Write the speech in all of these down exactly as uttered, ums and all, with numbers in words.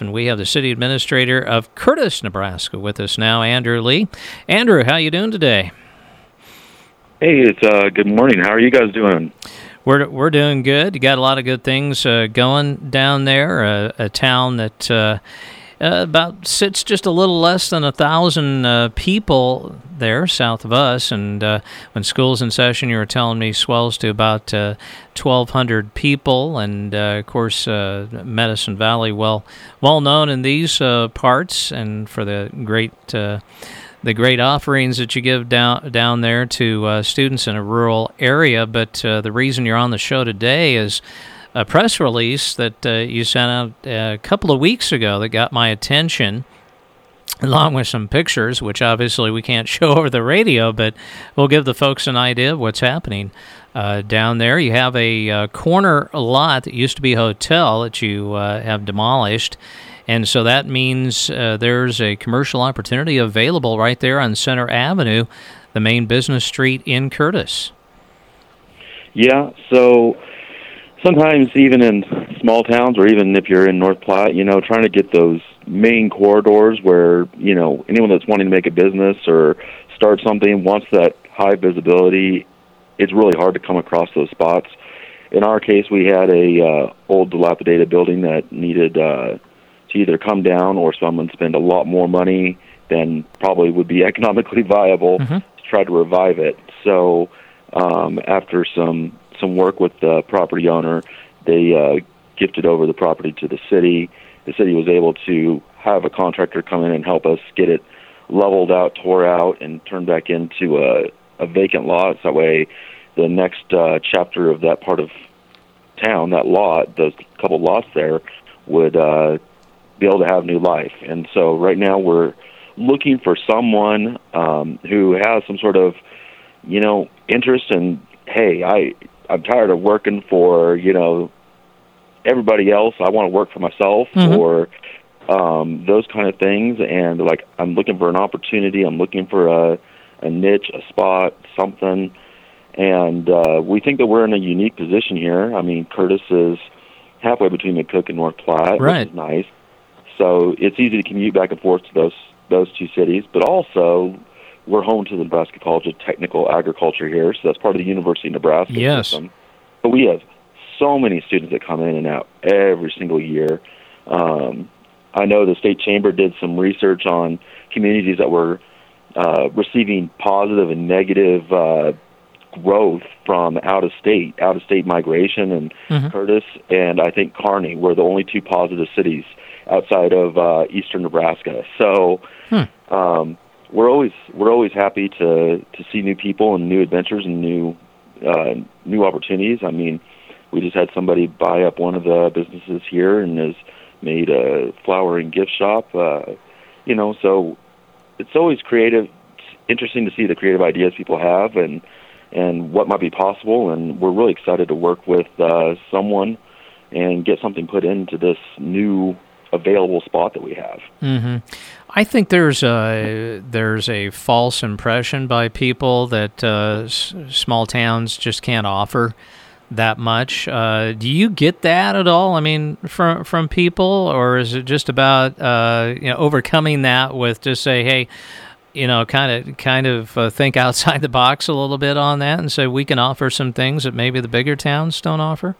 Life, and we have the city administrator of Curtis, Nebraska with us now, Andrew Lee. Andrew, how you doing today? Hey, it's uh, good morning. How are you guys doing? We're we're doing good. You got a lot of good things uh, going down there, uh, a town that uh, uh, about sits just a little less than a thousand uh, people there south of us, and uh, when school's in session, you were telling me swells to about uh, twelve hundred people, and uh, of course uh, Medicine Valley, well well known in these uh, parts, and for the great uh, the great offerings that you give down down there to uh, students in a rural area. But uh, the reason you're on the show today is a press release that uh, you sent out a couple of weeks ago that got my attention, along with some pictures, which obviously we can't show over the radio, but we'll give the folks an idea of what's happening uh, down there. You have a uh, corner lot that used to be a hotel that you uh, have demolished, and so that means uh, there's a commercial opportunity available right there on Center Avenue, the main business street in Curtis. Yeah, so sometimes even in small towns, or even if you're in North Platte, you know, trying to get those main corridors where, you know, anyone that's wanting to make a business or start something wants that high visibility, it's really hard to come across those spots. In our case, we had a uh, old dilapidated building that needed uh, to either come down or someone spend a lot more money than probably would be economically viable mm-hmm. to try to revive it. So um, after some some work with the property owner, they uh, gifted over the property to the city. The city was able to have a contractor come in and help us get it leveled out, tore out, and turned back into a, a vacant lot. So that way the next uh, chapter of that part of town, that lot, those couple lots there, would uh, be able to have new life. And so right now we're looking for someone um, who has some sort of, you know, interest in, hey, I, I'm tired of working for, you know, everybody else. I want to work for myself, mm-hmm. or um, those kind of things. And like, I'm looking for an opportunity. I'm looking for a, a niche, a spot, something. And uh, we think that we're in a unique position here. I mean, Curtis is halfway between McCook and North Platte, right. which is nice. So it's easy to commute back and forth to those those two cities. But also, we're home to the Nebraska College of Technical Agriculture here, so that's part of the University of Nebraska yes. system. But we have so many students that come in and out every single year. Um, I know the State Chamber did some research on communities that were uh, receiving positive and negative uh, growth from out-of-state, out-of-state migration, and mm-hmm. Curtis and I think Kearney were the only two positive cities outside of uh, eastern Nebraska. So hmm. um, we're always we're always happy to to see new people and new adventures and new uh, new opportunities. I mean, we just had somebody buy up one of the businesses here and has made a flower and gift shop. Uh, you know, so it's always creative. It's interesting to see the creative ideas people have and and what might be possible. And we're really excited to work with uh, someone and get something put into this new available spot that we have. Mm-hmm. I think there's a there's a false impression by people that uh, s- small towns just can't offer that much. Uh, do you get that at all? I mean, from from people, or is it just about uh, you know overcoming that with just say, hey, you know, kind of kind of uh, think outside the box a little bit on that, and say we can offer some things that maybe the bigger towns don't offer?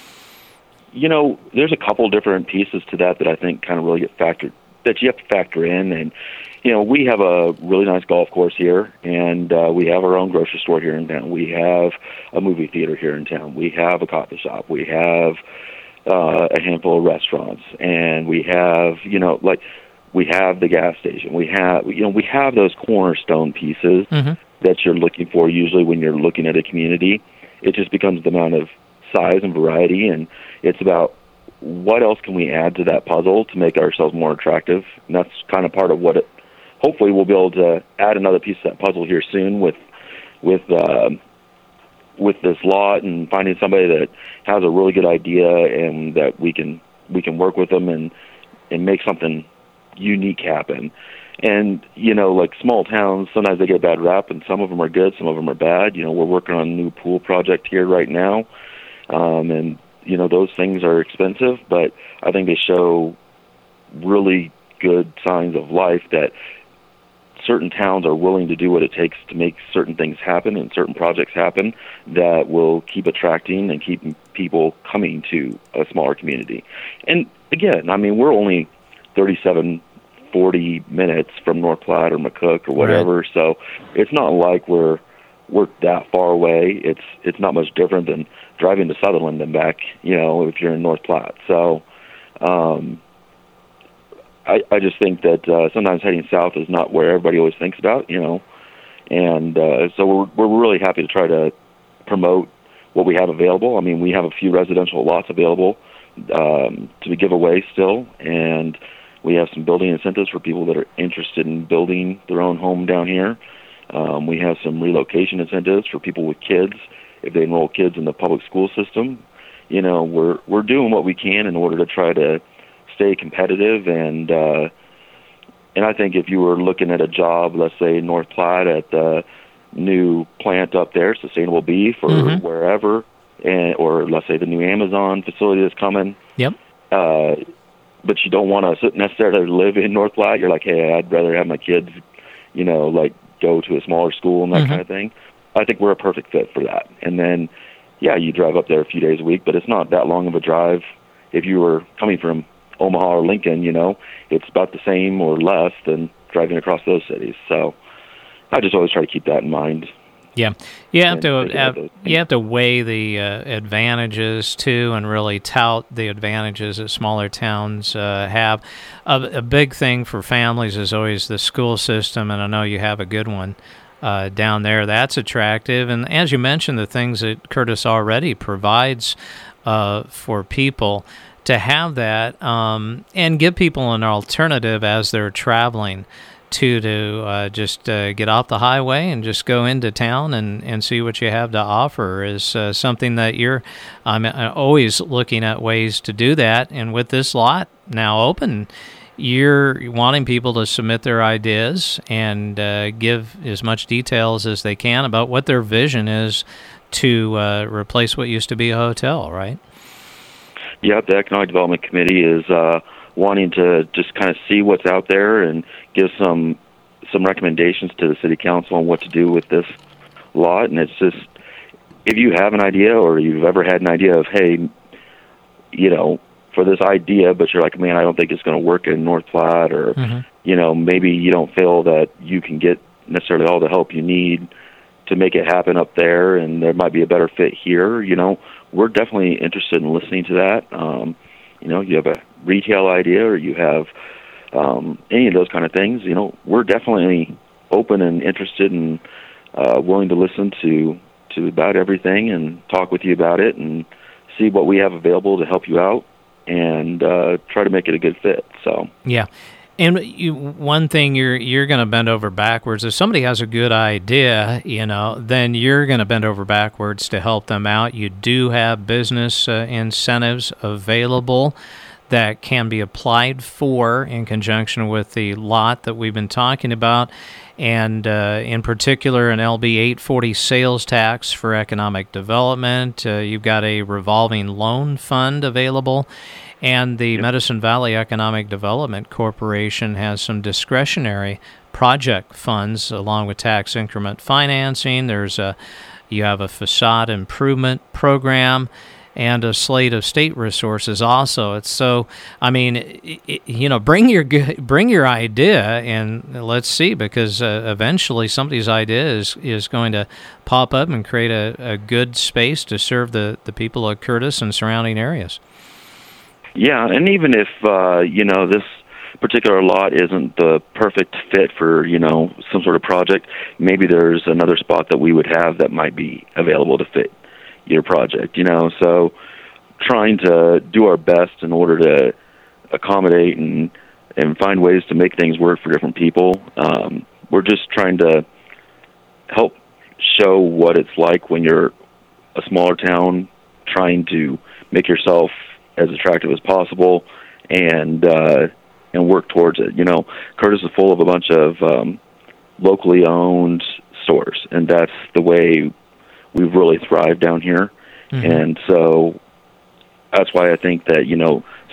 You know, there's a couple different pieces to that that I think kind of really get factored, that you have to factor in. And, you know, we have a really nice golf course here, and uh, we have our own grocery store here in town. We have a movie theater here in town. We have a coffee shop. We have uh, a handful of restaurants. And we have, you know, like, we have the gas station. We have, you know, we have those cornerstone pieces mm-hmm. that you're looking for usually when you're looking at a community. It just becomes the amount of size and variety, and it's about what else can we add to that puzzle to make ourselves more attractive. And that's kind of part of what it, hopefully we'll be able to add another piece of that puzzle here soon with with uh, with this lot, and finding somebody that has a really good idea and that we can we can work with them and and make something unique happen. And, you know, like small towns, sometimes they get a bad rap, and some of them are good, some of them are bad. You know, we're working on a new pool project here right now. Um, and, you know, those things are expensive, but I think they show really good signs of life that certain towns are willing to do what it takes to make certain things happen and certain projects happen that will keep attracting and keep people coming to a smaller community. And again, I mean, we're only thirty-seven, forty minutes from North Platte or McCook or whatever, right. So it's not like we're we're that far away. It's it's not much different than driving to Sutherland and back, you know, if you're in North Platte. So um, I, I just think that uh, sometimes heading south is not where everybody always thinks about, you know, and uh, so we're we're really happy to try to promote what we have available. I mean, we have a few residential lots available um, to give away still, and we have some building incentives for people that are interested in building their own home down here. Um, we have some relocation incentives for people with kids if they enroll kids in the public school system. You know, we're we're doing what we can in order to try to stay competitive, and uh, and I think if you were looking at a job, let's say in North Platte at the new plant up there, Sustainable Beef, or mm-hmm. wherever, and or let's say the new Amazon facility that's coming. Yep. Uh, but you don't want to necessarily live in North Platte. You're like, hey, I'd rather have my kids, you know, like go to a smaller school and that mm-hmm. kind of thing. I think we're a perfect fit for that. And then, yeah, you drive up there a few days a week, but it's not that long of a drive. If you were coming from Omaha or Lincoln, you know, it's about the same or less than driving across those cities. So I just always try to keep that in mind. Yeah, you have to have, you have to weigh the uh, advantages too, and really tout the advantages that smaller towns uh, have. A, a big thing for families is always the school system, and I know you have a good one uh, down there. That's attractive, and as you mentioned, the things that Curtis already provides uh, for people to have that, um, and give people an alternative as they're traveling. To to uh, just uh, get off the highway and just go into town and, and see what you have to offer is uh, something that you're um, always looking at ways to do that. And with this lot now open, you're wanting people to submit their ideas and uh, give as much details as they can about what their vision is to uh, replace what used to be a hotel, right? Yeah, the Economic Development Committee is uh, wanting to just kind of see what's out there and give some some recommendations to the city council on what to do with this lot. And it's just, if you have an idea or you've ever had an idea of, hey, you know, for this idea, but you're like, man, I don't think it's going to work in North Platte, or, mm-hmm. you know, maybe you don't feel that you can get necessarily all the help you need to make it happen up there, and there might be a better fit here, you know, we're definitely interested in listening to that. Um, you know, you have a retail idea or you have um, any of those kind of things, you know, we're definitely open and interested and uh, willing to listen to, to about everything and talk with you about it and see what we have available to help you out and uh, try to make it a good fit. So yeah. And you, one thing you're you're going to bend over backwards. If somebody has a good idea, you know, then you're going to bend over backwards to help them out. You do have business uh, incentives available that can be applied for in conjunction with the lot that we've been talking about, and uh, in particular an L B eight forty sales tax for economic development. Uh, you've got a revolving loan fund available. And the Medicine Valley Economic Development Corporation has some discretionary project funds along with tax increment financing. There's a, you have a facade improvement program and a slate of state resources also. It's so, I mean, it, it, you know, bring your bring your idea and let's see, because uh, eventually somebody's idea is, is going to pop up and create a, a good space to serve the, the people of Curtis and surrounding areas. Yeah, and even if, uh, you know, this particular lot isn't the perfect fit for, you know, some sort of project, maybe there's another spot that we would have that might be available to fit your project, you know. So trying to do our best in order to accommodate and, and find ways to make things work for different people. Um, we're just trying to help show what it's like when you're a smaller town trying to make yourself as attractive as possible, and uh, and work towards it. You know, Curtis is full of a bunch of um, locally owned stores, and that's the way we've really thrived down here. Mm-hmm. And so that's why I think that, you know,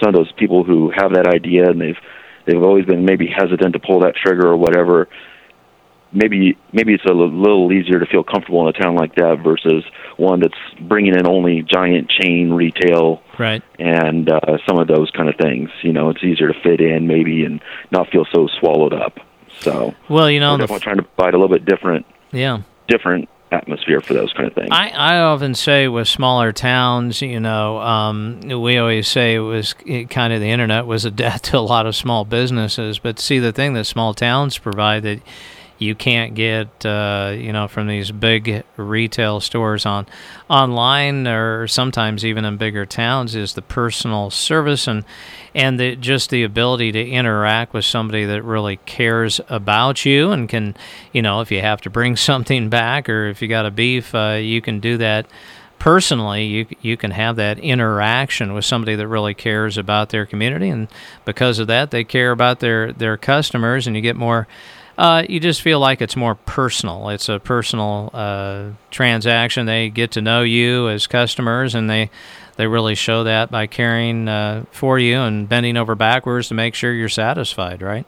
some of those people who have that idea and they've they've always been maybe hesitant to pull that trigger or whatever. Maybe maybe it's a little easier to feel comfortable in a town like that versus one that's bringing in only giant chain retail, right? And uh, some of those kind of things. You know, it's easier to fit in maybe and not feel so swallowed up. So, well, you know, we're definitely trying to provide a little bit different, yeah, different atmosphere for those kind of things. I, I often say with smaller towns, you know, um, we always say it was it kind of the internet was a death to a lot of small businesses. But see, the thing that small towns provide that you can't get, uh, you know, from these big retail stores on online, or sometimes even in bigger towns, is the personal service and and the, just the ability to interact with somebody that really cares about you and can, you know, if you have to bring something back or if you got a beef, uh, you can do that personally. You you can have that interaction with somebody that really cares about their community, and because of that, they care about their their customers, and you get more. Uh, you just feel like it's more personal. It's a personal uh, transaction. They get to know you as customers, and they, they really show that by caring uh, for you and bending over backwards to make sure you're satisfied, right?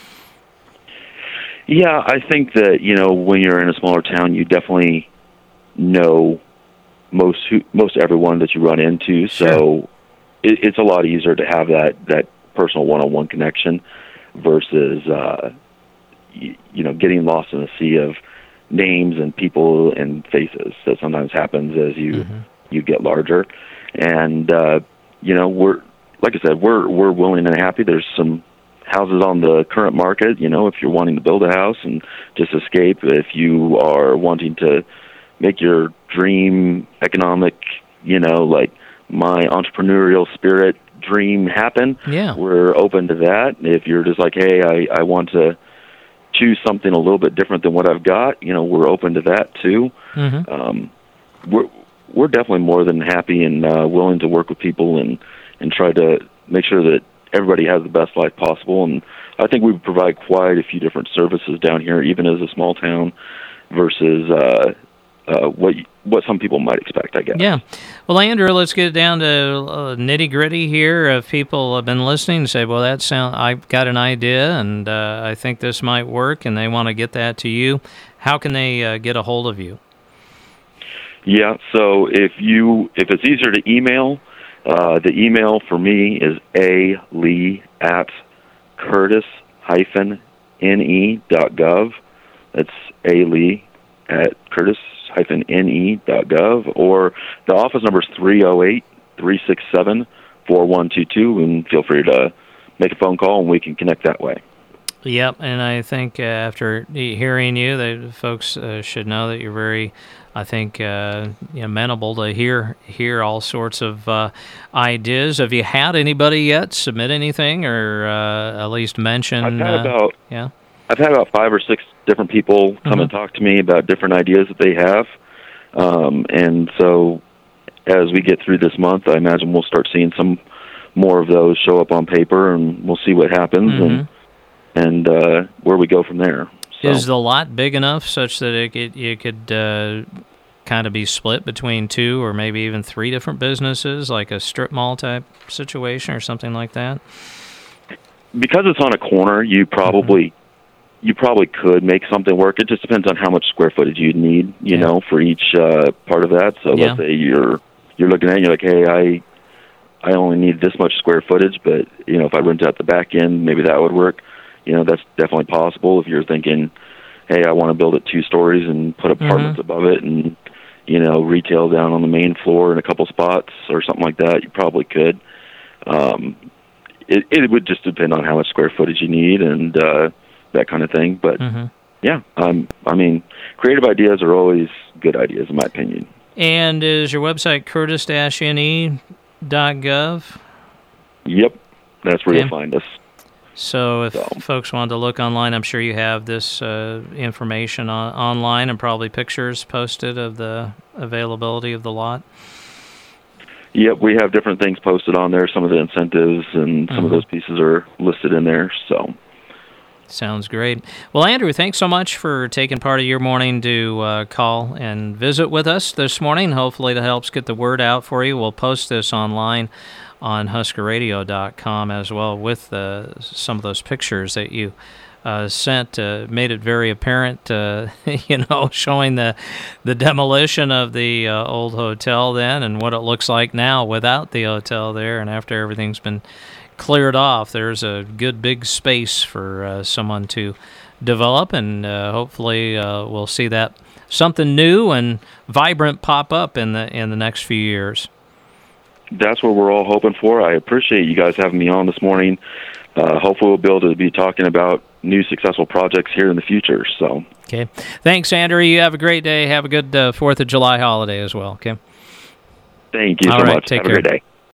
Yeah, I think that, you know, when you're in a smaller town, you definitely know most who, most everyone that you run into, so Sure. it, it's a lot easier to have that, that personal one-on-one connection versus... Uh, You, you know, getting lost in a sea of names and people and faces that sometimes happens as you mm-hmm. you get larger. And uh, you know, we're like I said, we're we're willing and happy. There's some houses on the current market. You know, if you're wanting to build a house and just escape, if you are wanting to make your dream economic, you know, like my entrepreneurial spirit dream happen, yeah, we're open to that. If you're just like, hey, I I want to choose something a little bit different than what I've got, you know, we're open to that too. Mm-hmm. Um, we're we're definitely more than happy and uh, willing to work with people and, and try to make sure that everybody has the best life possible. And I think we provide quite a few different services down here, even as a small town, versus uh, uh, what what some people might expect, I guess. Yeah. Well, Andrew, let's get down to uh, nitty-gritty here. If people have been listening and say, well, that sound, I've got an idea, and uh, I think this might work, and they want to get that to you, how can they uh, get a hold of you? Yeah, so if you if it's easier to email, uh, the email for me is a lee at curtis dash ne dot gov. That's a lee at curtis dash ne dot gov, or the office number is three oh eight, three six seven, four one two two, and feel free to make a phone call and we can connect that way. Yep, and I think uh, after hearing you, the folks uh, should know that you're very, I think, uh, amenable to hear hear all sorts of uh, ideas. Have you had anybody yet submit anything, or uh, at least mention? I've had uh, about yeah. I've had about five or six different people come mm-hmm. and talk to me about different ideas that they have, um, and so as we get through this month, I imagine we'll start seeing some more of those show up on paper, and we'll see what happens. Mm-hmm. and and uh, where we go from there. So. Is the lot big enough such that it could, it could uh, kind of be split between two or maybe even three different businesses, like a strip mall type situation or something like that? Because it's on a corner, you probably mm-hmm. you probably could make something work. It just depends on how much square footage you need, you yeah. know, for each uh, part of that. So yeah. let's say you're you're looking at it and you're like, hey, I I only need this much square footage, but you know, if I rent out the back end, maybe that would work. You know, that's definitely possible. If you're thinking, hey, I want to build it two stories and put apartments mm-hmm. above it and, you know, retail down on the main floor in a couple spots or something like that, you probably could. Um, it, it would just depend on how much square footage you need and uh, that kind of thing. But, mm-hmm. yeah, um, I mean, creative ideas are always good ideas, in my opinion. And is your website curtis dash ne dot gov? Yep, that's where okay. you'll find us. So if so. folks wanted to look online, I'm sure you have this uh, information on, online and probably pictures posted of the availability of the lot. Yep, we have different things posted on there. Some of the incentives and some mm-hmm. of those pieces are listed in there. So, sounds great. Well, Andrew, thanks so much for taking part of your morning to uh, call and visit with us this morning. Hopefully that helps get the word out for you. We'll post this online on Husker Radio dot com as well with uh, some of those pictures that you uh, sent. Uh, made it very apparent, uh, you know, showing the the demolition of the uh, old hotel then and what it looks like now without the hotel there. And after everything's been cleared off, there's a good big space for uh, someone to develop, and uh, hopefully uh, we'll see that something new and vibrant pop up in the in the next few years. That's what we're all hoping for. I appreciate you guys having me on this morning. Uh, hopefully we'll be able to be talking about new successful projects here in the future. So, okay. Thanks, Andrew. You have a great day. Have a good uh, fourth of July holiday as well, okay? Thank you all so right, much. Take have care. a great day.